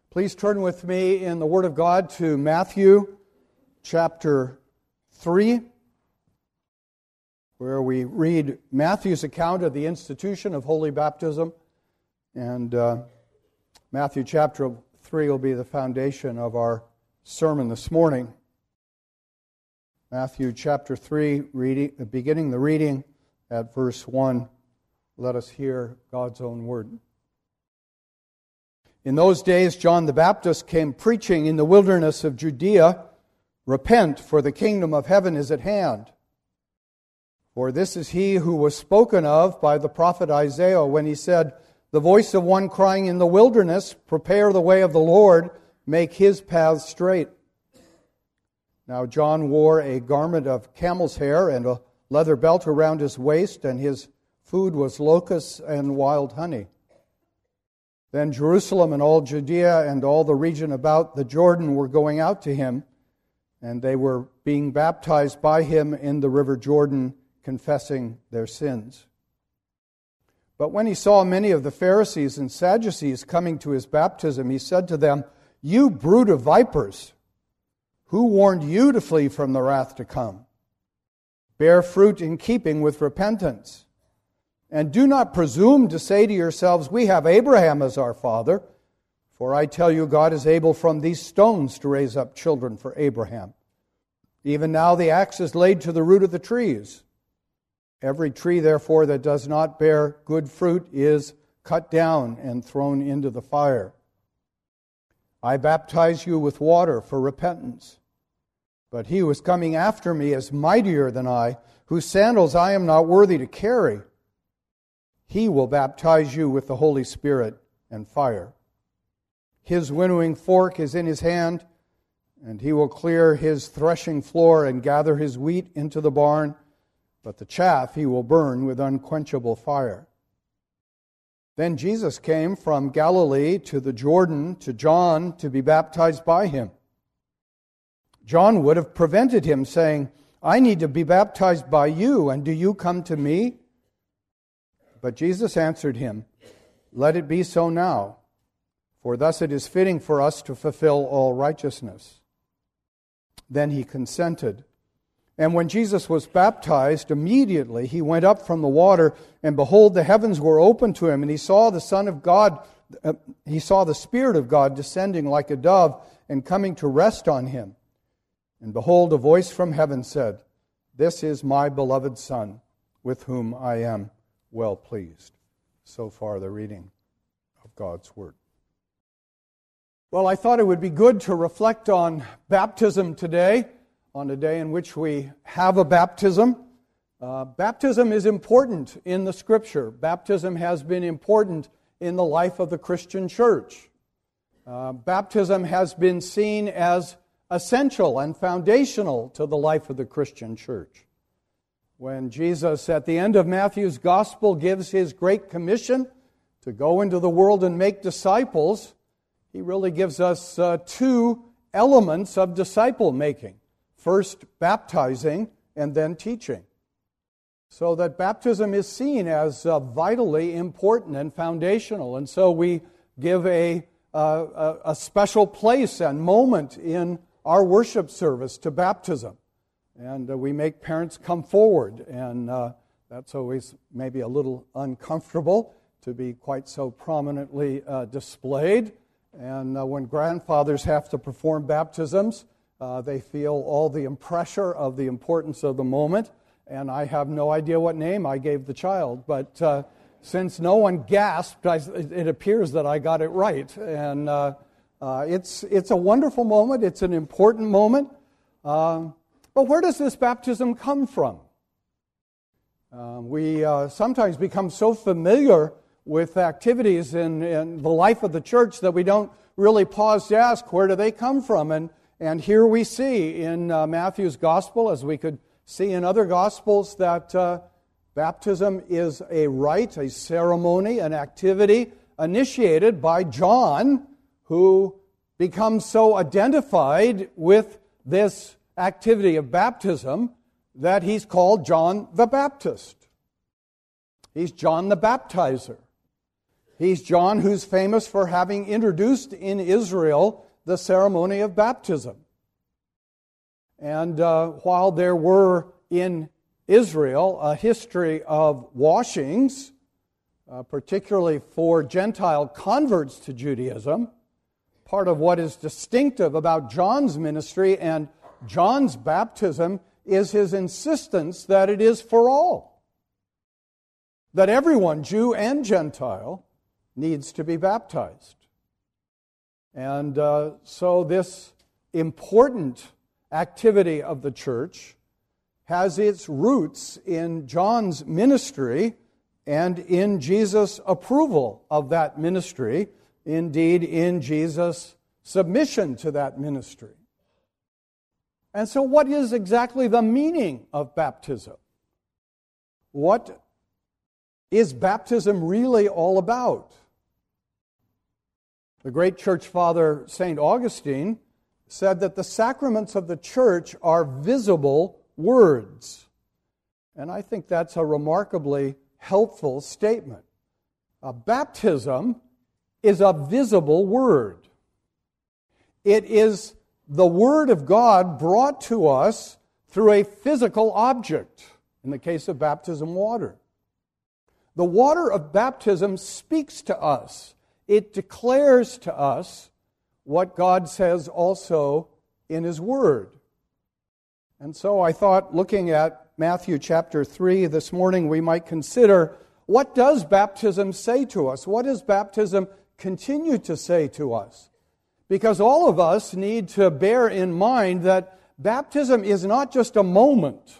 Please turn with me in the Word of God to Matthew chapter 3, where we read Matthew's account of the institution of holy baptism. And Matthew chapter 3 will be the foundation of our sermon this morning. Matthew chapter 3, beginning the reading at verse 1. Let us hear God's own word. In those days, John the Baptist came preaching in the wilderness of Judea, "Repent, for the kingdom of heaven is at hand. For this is he who was spoken of by the prophet Isaiah when he said, The voice of one crying in the wilderness, Prepare the way of the Lord, make his paths straight. Now John wore a garment of camel's hair and a leather belt around his waist, and his food was locusts and wild honey. Then Jerusalem and all Judea and all the region about the Jordan were going out to him, and they were being baptized by him in the river Jordan, confessing their sins. But when he saw many of the Pharisees and Sadducees coming to his baptism, he said to them, You brood of vipers, who warned you to flee from the wrath to come? Bear fruit in keeping with repentance. And do not presume to say to yourselves, We have Abraham as our father. For I tell you, God is able from these stones to raise up children for Abraham. Even now the axe is laid to the root of the trees. Every tree, therefore, that does not bear good fruit is cut down and thrown into the fire. I baptize you with water for repentance. But he who is coming after me is mightier than I, whose sandals I am not worthy to carry. He will baptize you with the Holy Spirit and fire. His winnowing fork is in his hand, and he will clear his threshing floor and gather his wheat into the barn, but the chaff he will burn with unquenchable fire. Then Jesus came from Galilee to the Jordan to John to be baptized by him. John would have prevented him, saying, I need to be baptized by you, and do you come to me? But Jesus answered him, Let it be so now, for thus it is fitting for us to fulfill all righteousness. Then he consented. And when Jesus was baptized, immediately he went up from the water, and behold, the heavens were opened to him, and he saw the Spirit of God descending like a dove and coming to rest on him. And behold, a voice from heaven said, This is my beloved Son, with whom I am well pleased. So far the reading of God's Word. Well, I thought it would be good to reflect on baptism today, on a day in which we have a baptism. Baptism is important in the Scripture. Baptism has been important in the life of the Christian church. Baptism has been seen as essential and foundational to the life of the Christian church. When Jesus, at the end of Matthew's Gospel, gives his great commission to go into the world and make disciples, he really gives us two elements of disciple making. First, baptizing, and then teaching. So that baptism is seen as vitally important and foundational. And so we give a special place and moment in our worship service to baptism. And we make parents come forward, and that's always maybe a little uncomfortable to be quite so prominently displayed. And when grandfathers have to perform baptisms, they feel all the pressure of the importance of the moment. And I have no idea what name I gave the child, but since no one gasped, it appears that I got it right. And it's a wonderful moment. It's an important moment. But where does this baptism come from? We sometimes become so familiar with activities in the life of the church that we don't really pause to ask, where do they come from? And here we see in Matthew's Gospel, as we could see in other Gospels, that baptism is a rite, a ceremony, an activity initiated by John, who becomes so identified with this activity of baptism that he's called John the Baptist. He's John the Baptizer. He's John who's famous for having introduced in Israel the ceremony of baptism. And while there were in Israel a history of washings, particularly for Gentile converts to Judaism, part of what is distinctive about John's ministry and John's baptism is his insistence that it is for all. That everyone, Jew and Gentile, needs to be baptized. And so this important activity of the church has its roots in John's ministry and in Jesus' approval of that ministry, indeed in Jesus' submission to that ministry. And so what is exactly the meaning of baptism? What is baptism really all about? The great church father, St. Augustine, said that the sacraments of the church are visible words. And I think that's a remarkably helpful statement. Baptism is a visible word. It is the Word of God brought to us through a physical object, in the case of baptism, water. The water of baptism speaks to us. It declares to us what God says also in His Word. And so I thought, looking at Matthew chapter 3 this morning, we might consider, what does baptism say to us? What does baptism continue to say to us? Because all of us need to bear in mind that baptism is not just a moment.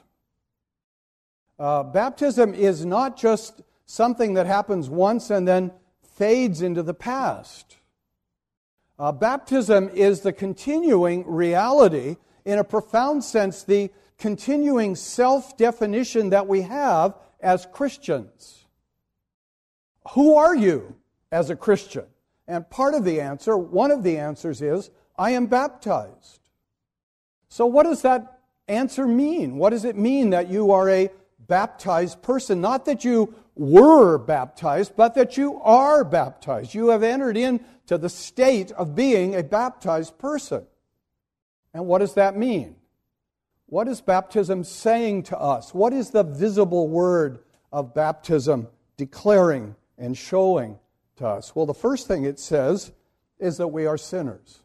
Baptism is not just something that happens once and then fades into the past. Baptism is the continuing reality, in a profound sense, the continuing self-definition that we have as Christians. Who are you as a Christian? And part of the answer, one of the answers is, I am baptized. So what does that answer mean? What does it mean that you are a baptized person? Not that you were baptized, but that you are baptized. You have entered into the state of being a baptized person. And what does that mean? What is baptism saying to us? What is the visible word of baptism declaring and showing to us? Well, the first thing it says is that we are sinners.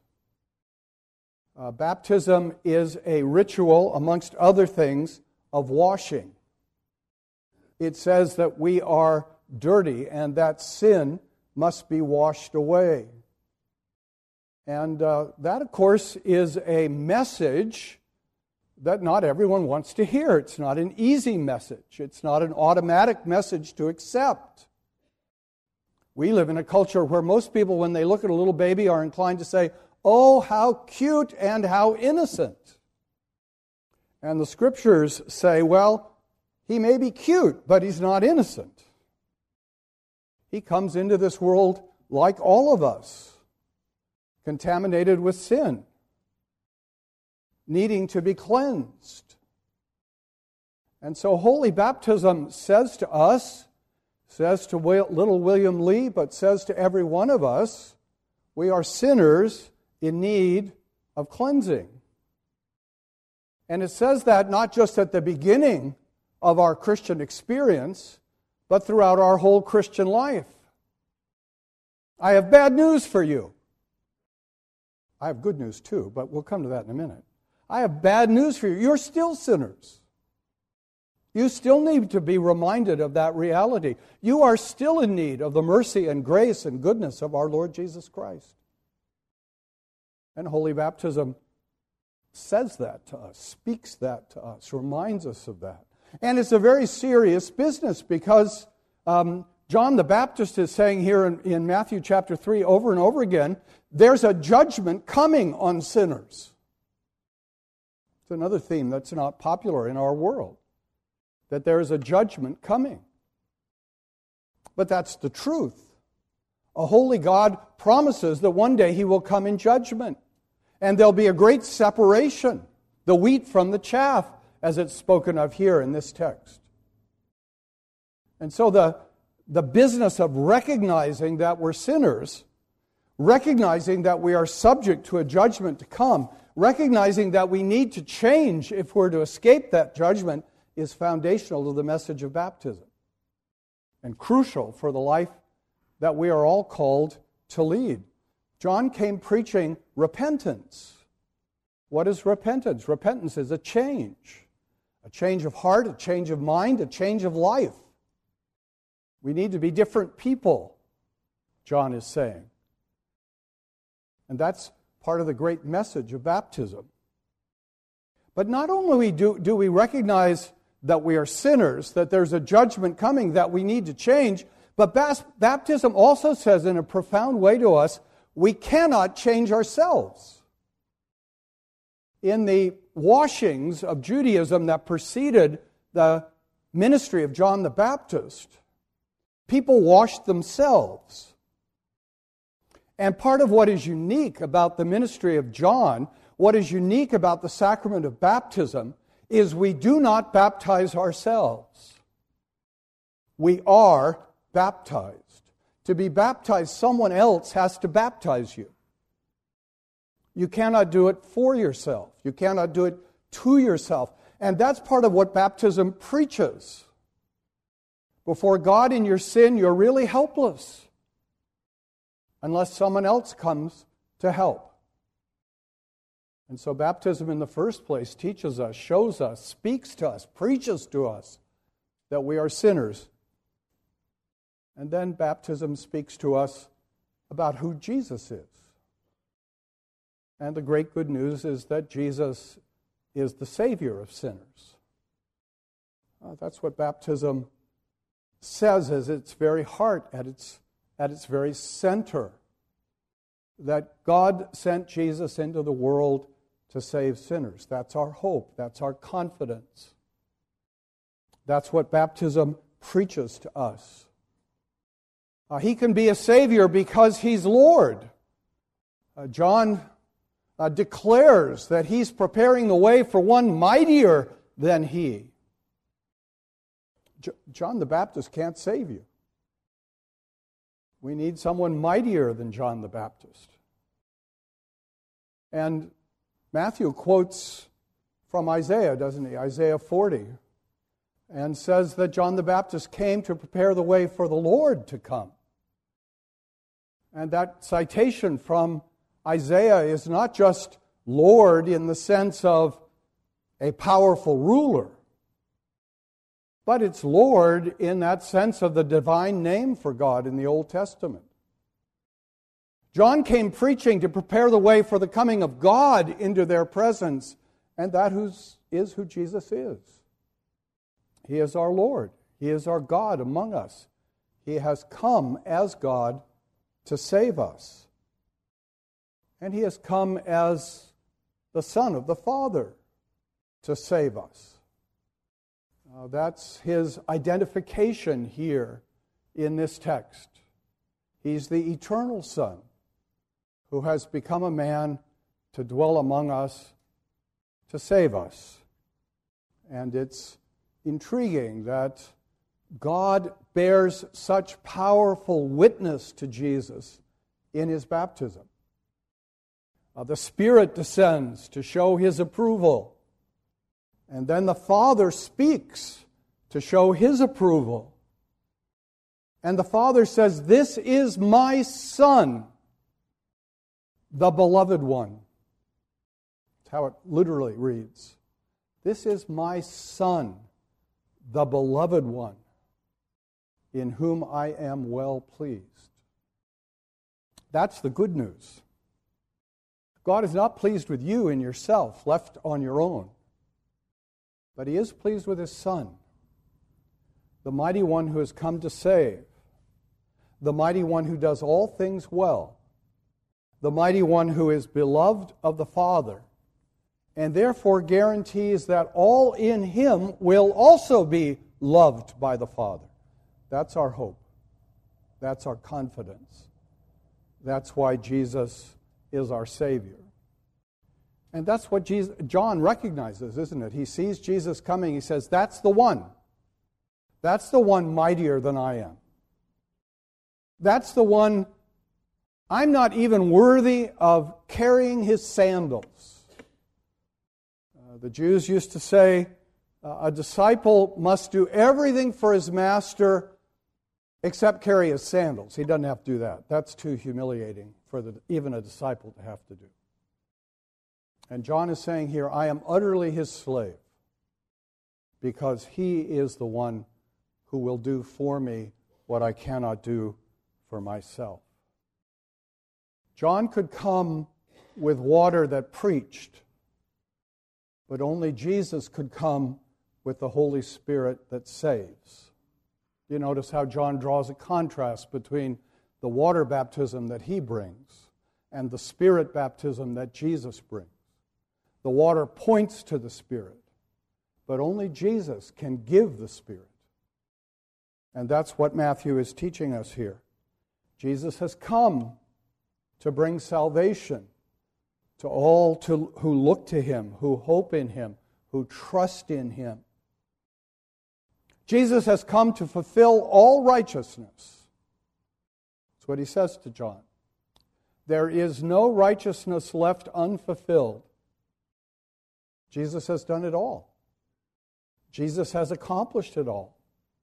Baptism is a ritual, amongst other things, of washing. It says that we are dirty and that sin must be washed away. And that, of course, is a message that not everyone wants to hear. It's not an easy message. It's not an automatic message to accept. We live in a culture where most people, when they look at a little baby, are inclined to say, "Oh, how cute and how innocent." And the Scriptures say, well, he may be cute, but he's not innocent. He comes into this world like all of us, contaminated with sin, needing to be cleansed. And so holy baptism says to us, says to little William Lee, but says to every one of us, we are sinners in need of cleansing. And it says that not just at the beginning of our Christian experience, but throughout our whole Christian life. I have bad news for you. I have good news too, but we'll come to that in a minute. I have bad news for you. You're still sinners. You still need to be reminded of that reality. You are still in need of the mercy and grace and goodness of our Lord Jesus Christ. And holy baptism says that to us, speaks that to us, reminds us of that. And it's a very serious business because John the Baptist is saying here in Matthew chapter 3 over and over again, there's a judgment coming on sinners. It's another theme that's not popular in our world, that there is a judgment coming. But that's the truth. A holy God promises that one day He will come in judgment. And there'll be a great separation, the wheat from the chaff, as it's spoken of here in this text. And so the business of recognizing that we're sinners, recognizing that we are subject to a judgment to come, recognizing that we need to change if we're to escape that judgment, is foundational to the message of baptism and crucial for the life that we are all called to lead. John came preaching repentance. What is repentance? Repentance is a change of heart, a change of mind, a change of life. We need to be different people, John is saying. And that's part of the great message of baptism. But not only do we recognize that we are sinners, that there's a judgment coming, that we need to change, but baptism also says in a profound way to us, we cannot change ourselves. In the washings of Judaism that preceded the ministry of John the Baptist, people washed themselves. And part of what is unique about the ministry of John, what is unique about the sacrament of baptism, is we do not baptize ourselves. We are baptized. To be baptized, someone else has to baptize you. You cannot do it for yourself. You cannot do it to yourself. And that's part of what baptism preaches. Before God in your sin, you're really helpless unless someone else comes to help. And so baptism in the first place teaches us, shows us, speaks to us, preaches to us that we are sinners. And then baptism speaks to us about who Jesus is. And the great good news is that Jesus is the Savior of sinners. That's what baptism says at its very heart, at its very center, that God sent Jesus into the world to save sinners. That's our hope. That's our confidence. That's what baptism preaches to us. He can be a Savior because He's Lord. John declares that He's preparing the way for one mightier than He. John the Baptist can't save you. We need someone mightier than John the Baptist. And Matthew quotes from Isaiah, doesn't he? Isaiah 40. And says that John the Baptist came to prepare the way for the Lord to come. And that citation from Isaiah is not just Lord in the sense of a powerful ruler, but it's Lord in that sense of the divine name for God in the Old Testament. John came preaching to prepare the way for the coming of God into their presence, and that is who Jesus is. He is our Lord. He is our God among us. He has come as God to save us. And He has come as the Son of the Father to save us. That's His identification here in this text. He's the eternal Son who has become a man to dwell among us, to save us. And it's intriguing that God bears such powerful witness to Jesus in His baptism. The Spirit descends to show His approval. And then the Father speaks to show His approval. And the Father says, "This is my Son, the beloved one." That's how it literally reads. This is my Son, the beloved one, in whom I am well pleased. That's the good news. God is not pleased with you in yourself, left on your own. But He is pleased with His Son, the mighty one who has come to save, the mighty one who does all things well, the mighty one who is beloved of the Father, and therefore guarantees that all in Him will also be loved by the Father. That's our hope. That's our confidence. That's why Jesus is our Savior. And that's what John recognizes, isn't it? He sees Jesus coming. He says, that's the one. That's the one mightier than I am. That's the one, I'm not even worthy of carrying his sandals. The Jews used to say, a disciple must do everything for his master except carry his sandals. He doesn't have to do that. That's too humiliating for even a disciple to have to do. And John is saying here, I am utterly his slave because he is the one who will do for me what I cannot do for myself. John could come with water that preached, but only Jesus could come with the Holy Spirit that saves. You notice how John draws a contrast between the water baptism that he brings and the Spirit baptism that Jesus brings. The water points to the Spirit, but only Jesus can give the Spirit. And that's what Matthew is teaching us here. Jesus has come to bring salvation to all who look to him, who hope in him, who trust in him. Jesus has come to fulfill all righteousness. That's what he says to John. There is no righteousness left unfulfilled. Jesus has done it all. Jesus has accomplished it all.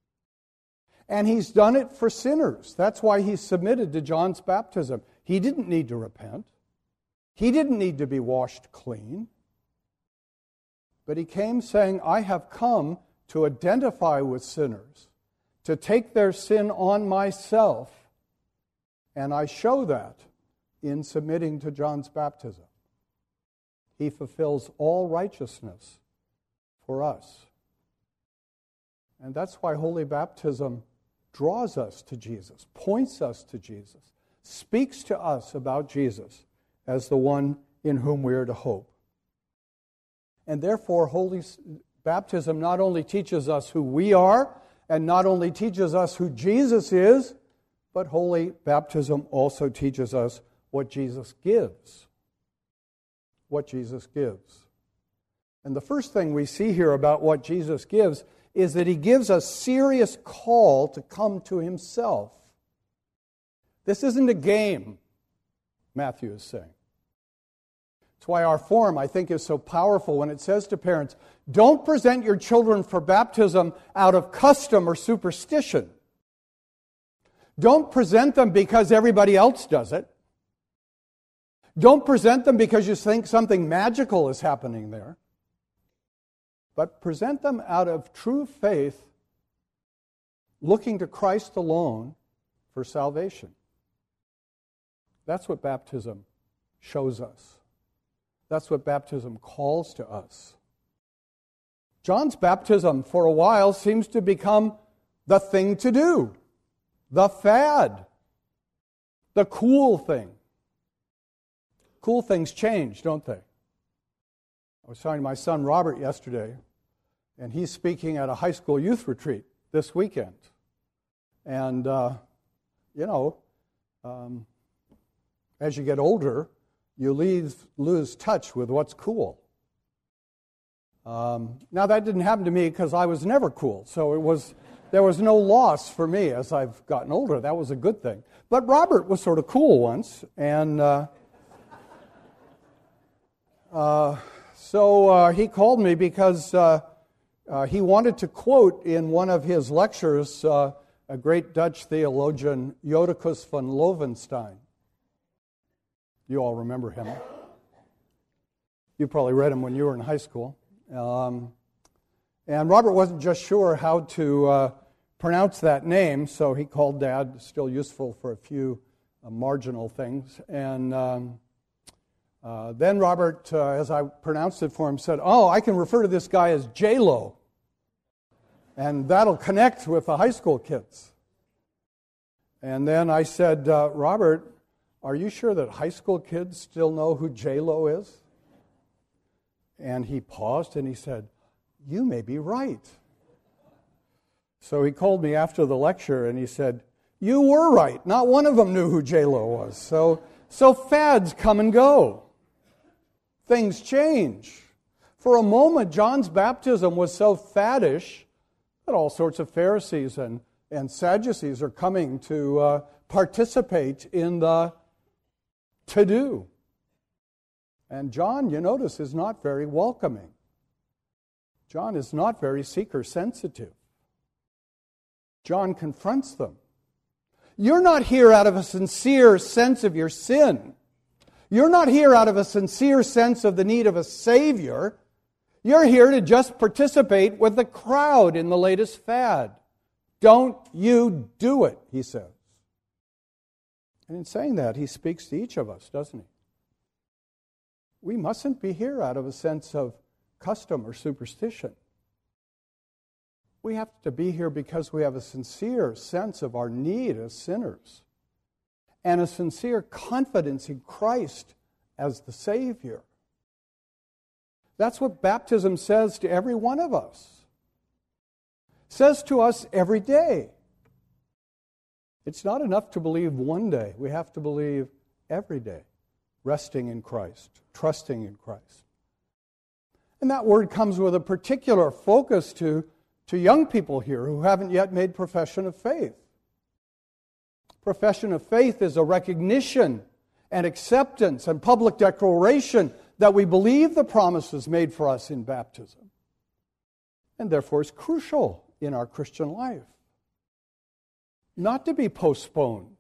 And he's done it for sinners. That's why he submitted to John's baptism. He didn't need to repent. He didn't need to be washed clean. But he came saying, I have come to identify with sinners, to take their sin on myself, and I show that in submitting to John's baptism. He fulfills all righteousness for us. And that's why holy baptism draws us to Jesus, points us to Jesus, speaks to us about Jesus as the one in whom we are to hope. And therefore, holy baptism not only teaches us who we are, and not only teaches us who Jesus is, but holy baptism also teaches us what Jesus gives. What Jesus gives. And the first thing we see here about what Jesus gives is that he gives a serious call to come to himself. This isn't a game, Matthew is saying. That's why our form, I think, is so powerful when it says to parents, don't present your children for baptism out of custom or superstition. Don't present them because everybody else does it. Don't present them because you think something magical is happening there. But present them out of true faith, looking to Christ alone for salvation. That's what baptism shows us. That's what baptism calls to us. John's baptism, for a while, seems to become the thing to do, the fad, the cool thing. Cool things change, don't they? I was talking to my son Robert yesterday, and he's speaking at a high school youth retreat this weekend. And, as you get older, you lose touch with what's cool. Now, that didn't happen to me because I was never cool, so there was no loss for me as I've gotten older. That was a good thing. But Robert was sort of cool once, and so he called me because he wanted to quote in one of his lectures a great Dutch theologian, Jodocus van Lovenstein. You all remember him. You probably read him when you were in high school. And Robert wasn't just sure how to pronounce that name, so he called Dad, still useful for a few marginal things. And then Robert, as I pronounced it for him, said, I can refer to this guy as J-Lo. And that'll connect with the high school kids. And then I said, Robert, are you sure that high school kids still know who J-Lo is? And he paused and he said, you may be right. So he called me after the lecture and he said, you were right. Not one of them knew who J-Lo was. So fads come and go. Things change. For a moment, John's baptism was so faddish that all sorts of Pharisees and Sadducees are coming to participate in the to-do. And John, you notice, is not very welcoming. John is not very seeker-sensitive. John confronts them. You're not here out of a sincere sense of your sin. You're not here out of a sincere sense of the need of a Savior. You're here to just participate with the crowd in the latest fad. Don't you do it, he says. And in saying that, he speaks to each of us, doesn't he? We mustn't be here out of a sense of custom or superstition. We have to be here because we have a sincere sense of our need as sinners and a sincere confidence in Christ as the Savior. That's what baptism says to every one of us. It says to us every day. It's not enough to believe one day. We have to believe every day, resting in Christ, trusting in Christ. And that word comes with a particular focus to young people here who haven't yet made profession of faith. Profession of faith is a recognition and acceptance and public declaration that we believe the promises made for us in baptism, and therefore is crucial in our Christian life. Not to be postponed.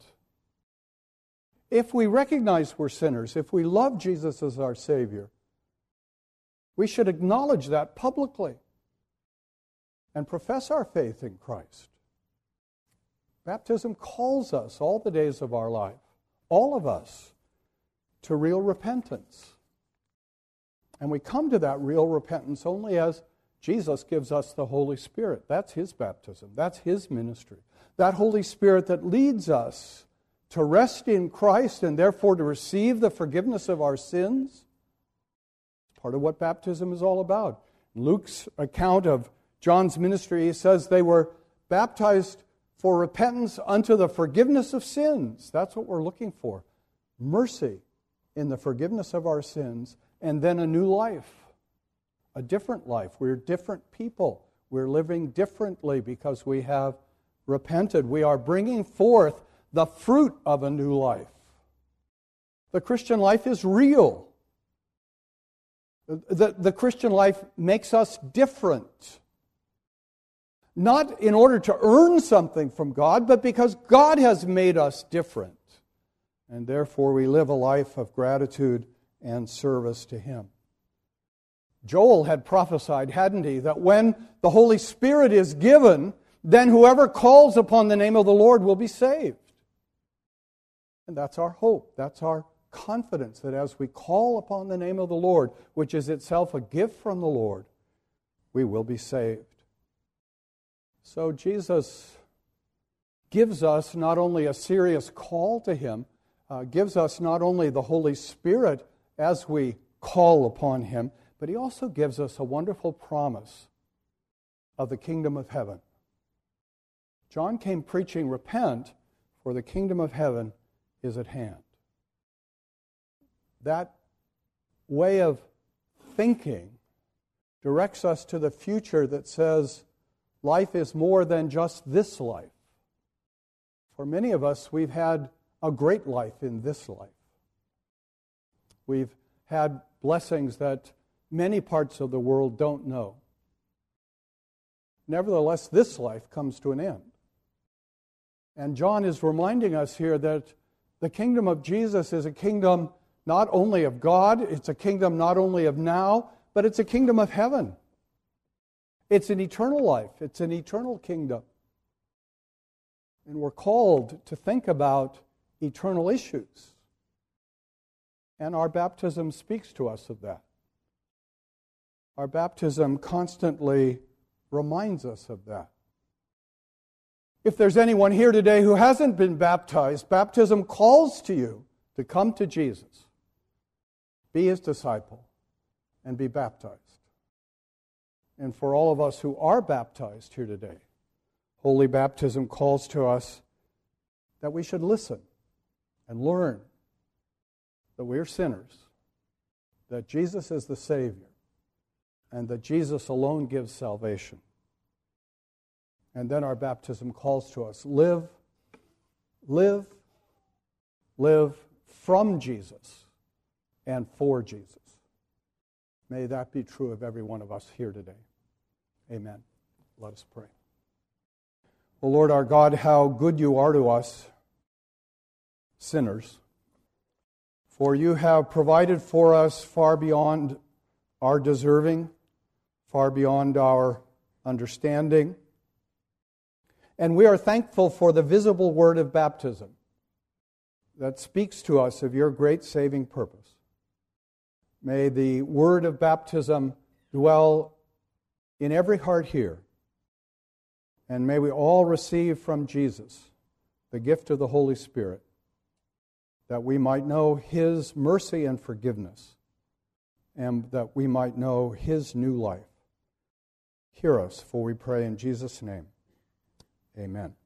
If we recognize we're sinners, if we love Jesus as our Savior, we should acknowledge that publicly and profess our faith in Christ. Baptism calls us all the days of our life, all of us, to real repentance. And we come to that real repentance only as Jesus gives us the Holy Spirit. That's His baptism. That's His ministry. That Holy Spirit that leads us to rest in Christ and therefore to receive the forgiveness of our sins. It's part of what baptism is all about. In Luke's account of John's ministry, he says they were baptized for repentance unto the forgiveness of sins. That's what we're looking for. Mercy in the forgiveness of our sins, and then a new life, a different life. We're different people. We're living differently because we have repented. We are bringing forth the fruit of a new life. The Christian life is real. The Christian life makes us different. Not in order to earn something from God, but because God has made us different. And therefore we live a life of gratitude and service to Him. Joel had prophesied, hadn't he, that when the Holy Spirit is given, then whoever calls upon the name of the Lord will be saved. And that's our hope. That's our confidence that as we call upon the name of the Lord, which is itself a gift from the Lord, we will be saved. So Jesus gives us not only a serious call to Him, gives us not only the Holy Spirit as we call upon Him, but He also gives us a wonderful promise of the kingdom of heaven. John came preaching, repent, for the kingdom of heaven is at hand. That way of thinking directs us to the future that says life is more than just this life. For many of us, we've had a great life in this life. We've had blessings that many parts of the world don't know. Nevertheless, this life comes to an end. And John is reminding us here that the kingdom of Jesus is a kingdom not only of God, it's a kingdom not only of now, but it's a kingdom of heaven. It's an eternal life. It's an eternal kingdom. And we're called to think about eternal issues. And our baptism speaks to us of that. Our baptism constantly reminds us of that. If there's anyone here today who hasn't been baptized, baptism calls to you to come to Jesus, be His disciple, and be baptized. And for all of us who are baptized here today, holy baptism calls to us that we should listen and learn that we are sinners, that Jesus is the Savior, and that Jesus alone gives salvation. And then our baptism calls to us, live live from Jesus and for Jesus. May that be true of every one of us here today. Amen. Let us pray. O Lord our God, how good you are to us, sinners. For you have provided for us far beyond our deserving, far beyond our understanding. And we are thankful for the visible word of baptism that speaks to us of your great saving purpose. May the word of baptism dwell in every heart here. And may we all receive from Jesus the gift of the Holy Spirit, that we might know His mercy and forgiveness, and that we might know His new life. Hear us, for we pray in Jesus' name. Amen.